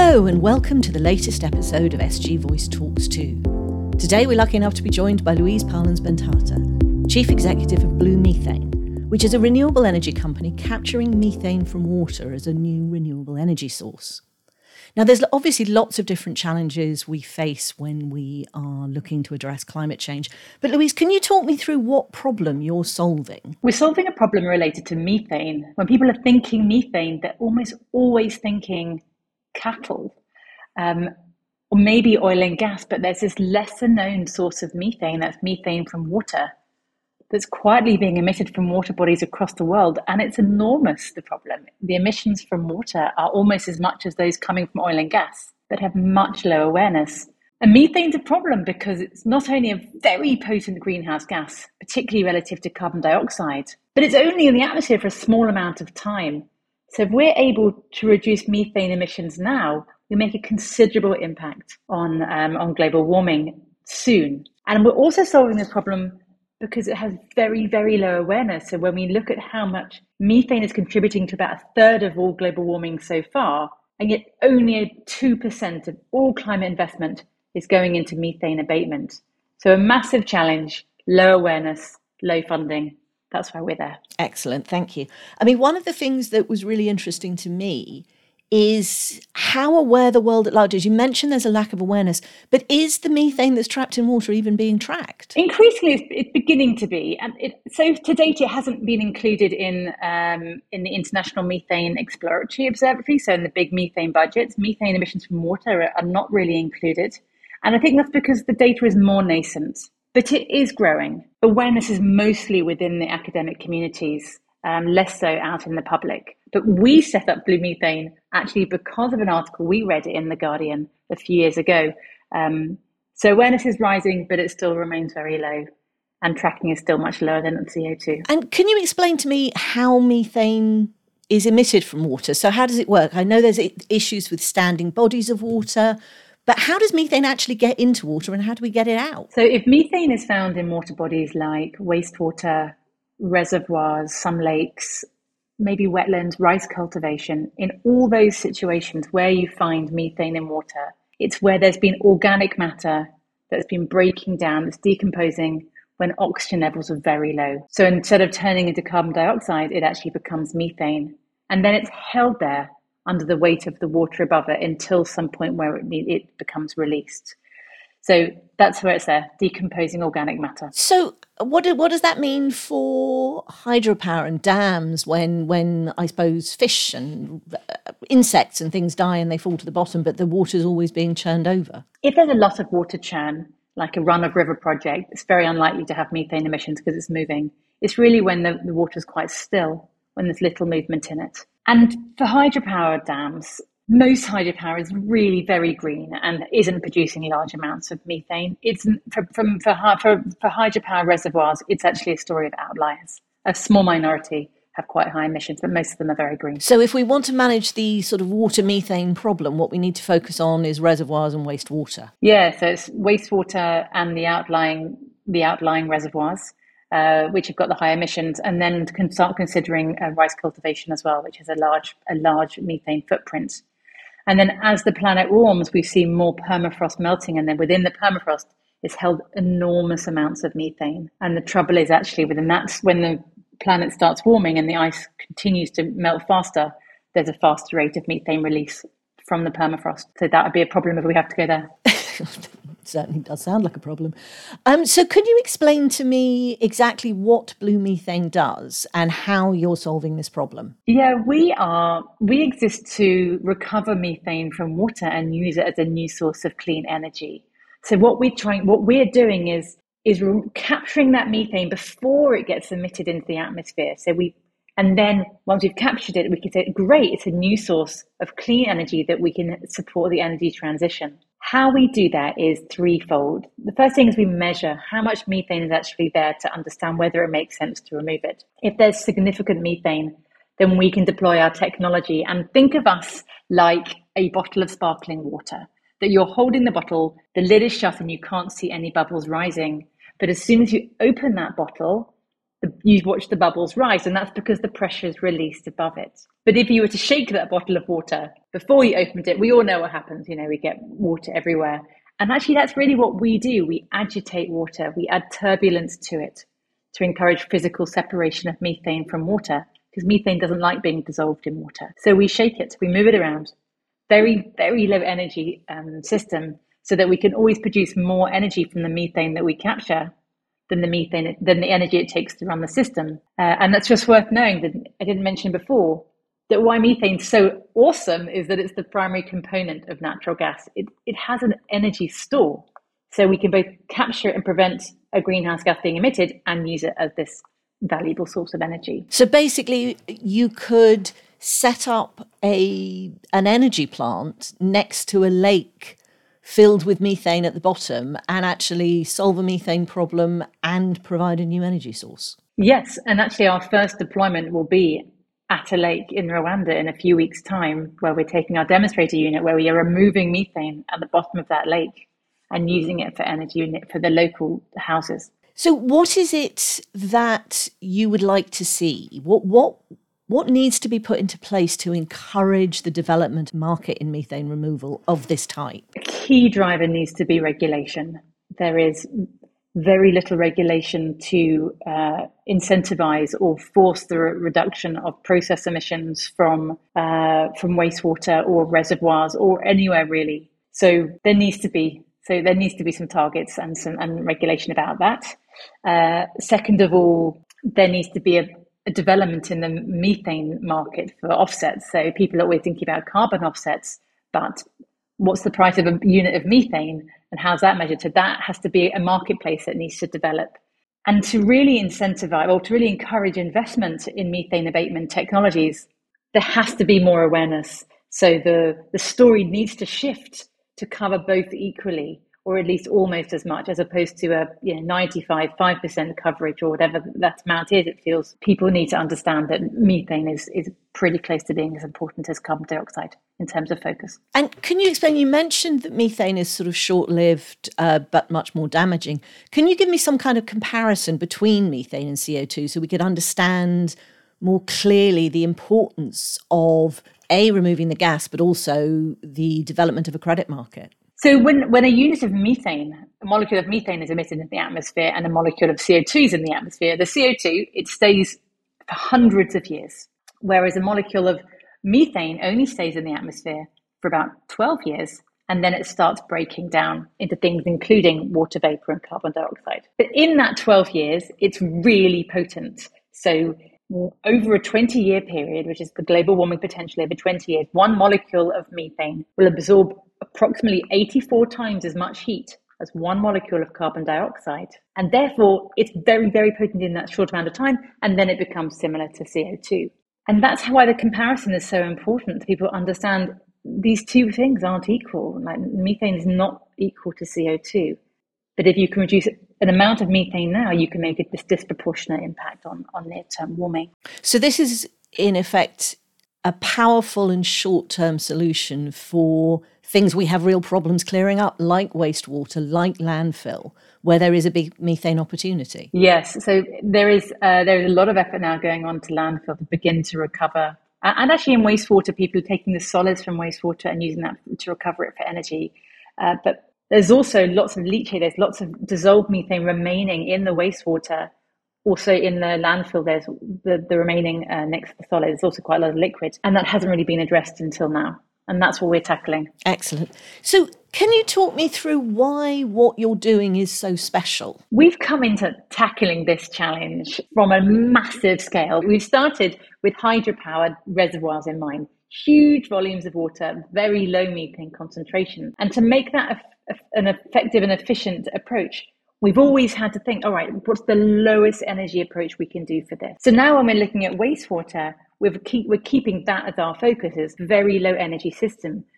Hello and welcome to the latest episode of SG Voice Talks 2. Today we're lucky enough to be joined by Louise Parlins-Bentata, Chief Executive of Blue Methane, which is a renewable energy company capturing methane from water as a new renewable energy source. Now, there's obviously lots of different challenges we face when we are looking to address climate change. But Louise, can you talk me through what problem you're solving? We're solving a problem related to methane. When people are thinking methane, they're almost always thinking cattle, or maybe oil and gas, but there's this lesser known source of methane, that's methane from water, that's quietly being emitted from water bodies across the world. And it's enormous, the problem. The emissions from water are almost as much as those coming from oil and gas, but have much lower awareness. And methane's a problem because it's not only a very potent greenhouse gas, particularly relative to carbon dioxide, but it's only in the atmosphere for a small amount of time. So if we're able to reduce methane emissions now, we make a considerable impact on global warming soon. And we're also solving this problem because it has very, very low awareness. So when we look at how much methane is contributing to about a third of all global warming so far, and yet only 2% of all climate investment is going into methane abatement. So a massive challenge, low awareness, low funding. That's why we're there. Excellent, thank you. I mean, one of the things that was really interesting to me is how aware the world at large is. You mentioned there's a lack of awareness, but is the methane that's trapped in water even being tracked? Increasingly, it's beginning to be. And so to date, it hasn't been included in the International Methane Exploratory Observatory. So in the big methane budgets, methane emissions from water are not really included. And I think that's because the data is more nascent, but it is growing. Awareness is mostly within the academic communities, less so out in the public. But we set up Blue Methane actually because of an article we read in The Guardian a few years ago. So awareness is rising, but it still remains very low. And tracking is still much lower than CO2. And can you explain to me how methane is emitted from water? So how does it work? I know there's issues with standing bodies of water, but how does methane actually get into water and how do we get it out? So if methane is found in water bodies like wastewater, reservoirs, some lakes, maybe wetlands, rice cultivation, in all those situations where you find methane in water, it's where there's been organic matter that's been breaking down, that's decomposing when oxygen levels are very low. So instead of turning into carbon dioxide, it actually becomes methane. And then it's held there under the weight of the water above it until some point where it becomes released. So that's where it's there, decomposing organic matter. So what does that mean for hydropower and dams when I suppose fish and insects and things die and they fall to the bottom, but the water's always being churned over? If there's a lot of water churn, like a run-of-river project, it's very unlikely to have methane emissions because it's moving. It's really when the water's quite still, when there's little movement in it. And for hydropower dams, most hydropower is really very green and isn't producing large amounts of methane. It's for hydropower reservoirs, it's actually a story of outliers. A small minority have quite high emissions, but most of them are very green. So if we want to manage the sort of water methane problem, what we need to focus on is reservoirs and wastewater. Yeah, so it's wastewater and the outlying reservoirs, which have got the high emissions, and then can start considering rice cultivation as well, which has a large methane footprint. And then as the planet warms, we see more permafrost melting, and then within the permafrost is held enormous amounts of methane. And the trouble is actually when the planet starts warming and the ice continues to melt faster, there's a faster rate of methane release from the permafrost. So that would be a problem if we have to go there. Certainly does sound like a problem. So could you explain to me exactly what Blue Methane does and how you're solving this problem? Yeah, we exist to recover methane from water and use it as a new source of clean energy. So what we're doing is capturing that methane before it gets emitted into the atmosphere. And then once we've captured it, we can say, great, it's a new source of clean energy that we can support the energy transition. How we do that is threefold. The first thing is we measure how much methane is actually there to understand whether it makes sense to remove it. If there's significant methane, then we can deploy our technology and think of us like a bottle of sparkling water, that you're holding the bottle, the lid is shut and you can't see any bubbles rising. But as soon as you open that bottle, you watch the bubbles rise, and that's because the pressure is released above it. But if you were to shake that bottle of water before you opened it, we all know what happens. We get water everywhere. And actually, that's really what we do. We agitate water. We add turbulence to it to encourage physical separation of methane from water, because methane doesn't like being dissolved in water. So we shake it, we move it around. Very, very low energy system, so that we can always produce more energy from the methane that we capture than the energy it takes to run the system. And that's just worth knowing, that I didn't mention before, that why methane's so awesome is that it's the primary component of natural gas. It has an energy store, so we can both capture it and prevent a greenhouse gas being emitted and use it as this valuable source of energy. So basically, you could set up an energy plant next to a lake filled with methane at the bottom and actually solve a methane problem and provide a new energy source. Yes, and actually our first deployment will be at a lake in Rwanda in a few weeks' time, where we're taking our demonstrator unit, where we are removing methane at the bottom of that lake and using it for energy unit for the local houses. So what is it that you would like to see? What needs to be put into place to encourage the development market in methane removal of this type? A key driver needs to be regulation. There is very little regulation to incentivize or force the reduction of process emissions from wastewater or reservoirs or anywhere really. So there needs to be some targets and regulation about that. Second of all, there needs to be a development in the methane market for offsets. So people are always thinking about carbon offsets, but what's the price of a unit of methane and how's that measured? So that has to be a marketplace that needs to develop. And to really incentivize or to really encourage investment in methane abatement technologies, there has to be more awareness. So the story needs to shift to cover both equally, or at least almost as much, as opposed to a 95% coverage or whatever that amount is. It feels people need to understand that methane is pretty close to being as important as carbon dioxide in terms of focus. And can you explain, you mentioned that methane is sort of short-lived but much more damaging. Can you give me some kind of comparison between methane and CO2 so we could understand more clearly the importance of removing the gas, but also the development of a credit market? So when a unit of methane, a molecule of methane is emitted into the atmosphere and a molecule of CO2 is in the atmosphere, the CO2, it stays for hundreds of years, whereas a molecule of methane only stays in the atmosphere for about 12 years, and then it starts breaking down into things including water vapor and carbon dioxide. But in that 12 years, it's really potent. So over a 20-year period, which is the global warming potential over 20 years, one molecule of methane will absorb approximately 84 times as much heat as one molecule of carbon dioxide. And therefore, it's very, very potent in that short amount of time, and then it becomes similar to CO2. And that's why the comparison is so important. People understand these two things aren't equal. Like methane is not equal to CO2. But if you can reduce an amount of methane now, you can make this disproportionate impact on near-term warming. So this is, in effect, a powerful and short-term solution for things we have real problems clearing up, like wastewater, like landfill, where there is a big methane opportunity. Yes, so there is a lot of effort now going on to landfill to begin to recover. And actually in wastewater, people are taking the solids from wastewater and using that to recover it for energy. But there's also lots of leachate. There's lots of dissolved methane remaining in the wastewater. Also in the landfill, there's the remaining next to the solid. There's also quite a lot of liquid. And that hasn't really been addressed until now. And that's what we're tackling. Excellent. So can you talk me through why what you're doing is so special? We've come into tackling this challenge from a massive scale. We've started with hydropowered reservoirs in mind, huge volumes of water, very low methane concentration. And to make that an effective and efficient approach, we've always had to think, all right, what's the lowest energy approach we can do for this? So now when we're looking at wastewater, we're keeping that as our focus, is very low energy system.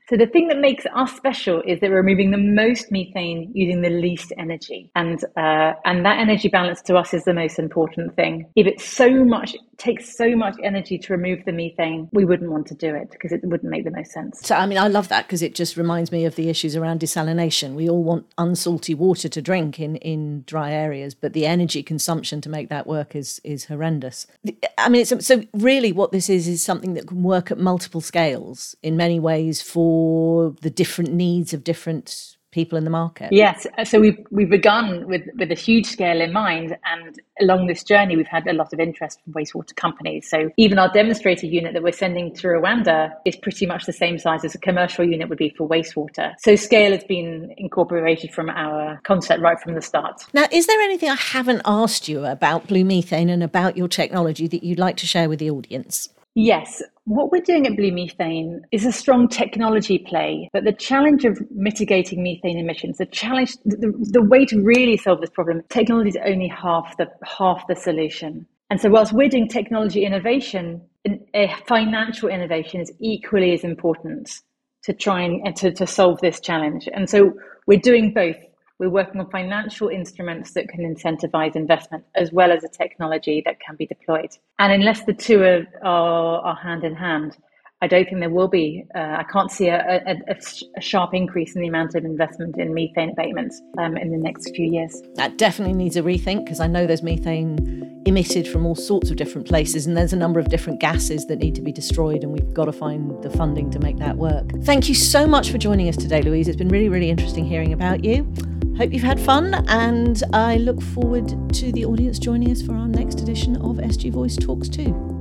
So the thing that makes us special is that we're removing the most methane using the least energy. And that energy balance to us is the most important thing. If it takes so much energy to remove the methane, we wouldn't want to do it because it wouldn't make the most sense. So, I mean, I love that because it just reminds me of the issues around desalination. We all want unsalty water to drink in dry areas, but the energy consumption to make that work is horrendous. I mean, so really what this is something that can work at multiple scales in many ways for the different needs of different people in the market. Yes, so we've begun with a huge scale in mind, and along this journey we've had a lot of interest from wastewater companies. So even our demonstrator unit that we're sending to Rwanda is pretty much the same size as a commercial unit would be for wastewater. So scale has been incorporated from our concept right from the start. Now, is there anything I haven't asked you about Blue Methane and about your technology that you'd like to share with the audience? Yes. What we're doing at Blue Methane is a strong technology play, but the challenge of mitigating methane emissions, the way to really solve this problem, technology is only half the solution. And so whilst we're doing technology innovation, a financial innovation is equally as important to try and to solve this challenge. And so we're doing both. We're working on financial instruments that can incentivize investment as well as a technology that can be deployed. And unless the two are hand in hand, I don't think there will be, I can't see a sharp increase in the amount of investment in methane abatements in the next few years. That definitely needs a rethink because I know there's methane emitted from all sorts of different places and there's a number of different gases that need to be destroyed and we've got to find the funding to make that work. Thank you so much for joining us today, Louise. It's been really, really interesting hearing about you. Hope you've had fun and I look forward to the audience joining us for our next edition of SG Voice Talks 2.